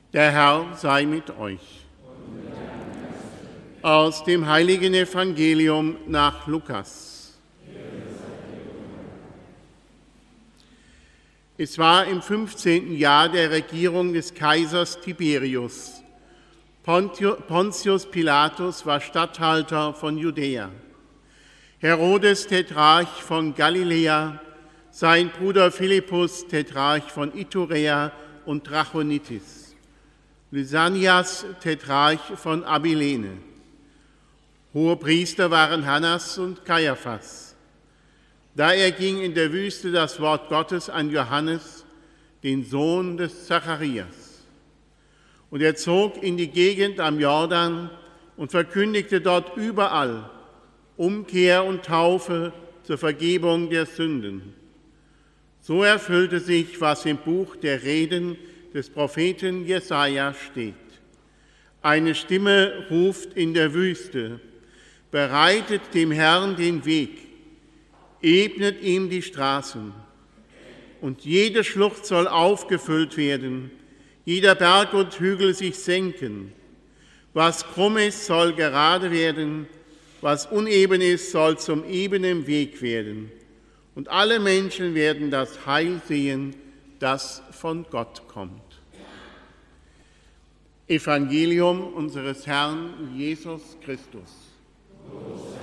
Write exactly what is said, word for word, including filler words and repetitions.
Der Herr sei mit euch. Aus dem heiligen Evangelium nach Lukas. Es war im fünfzehnten Jahr der Regierung des Kaisers Tiberius. Pontius Pilatus war Statthalter von Judäa. Herodes Tetrarch von Galiläa, sein Bruder Philippus Tetrarch von Iturea und Trachonitis, Lysanias Tetrarch von Abilene. Hohepriester waren Hannas und Kaiaphas. Da erging in der Wüste das Wort Gottes an Johannes, den Sohn des Zacharias. Und er zog in die Gegend am Jordan und verkündigte dort überall Umkehr und Taufe zur Vergebung der Sünden. So erfüllte sich, was im Buch der Reden des Propheten Jesaja steht. Eine Stimme ruft in der Wüste: Bereitet dem Herrn den Weg, ebnet ihm die Straßen. Und jede Schlucht soll aufgefüllt werden, jeder Berg und Hügel sich senken. Was krumm ist, soll gerade werden, was uneben ist, soll zum ebenen Weg werden. Und alle Menschen werden das Heil sehen, das von Gott kommt. Evangelium unseres Herrn Jesus Christus.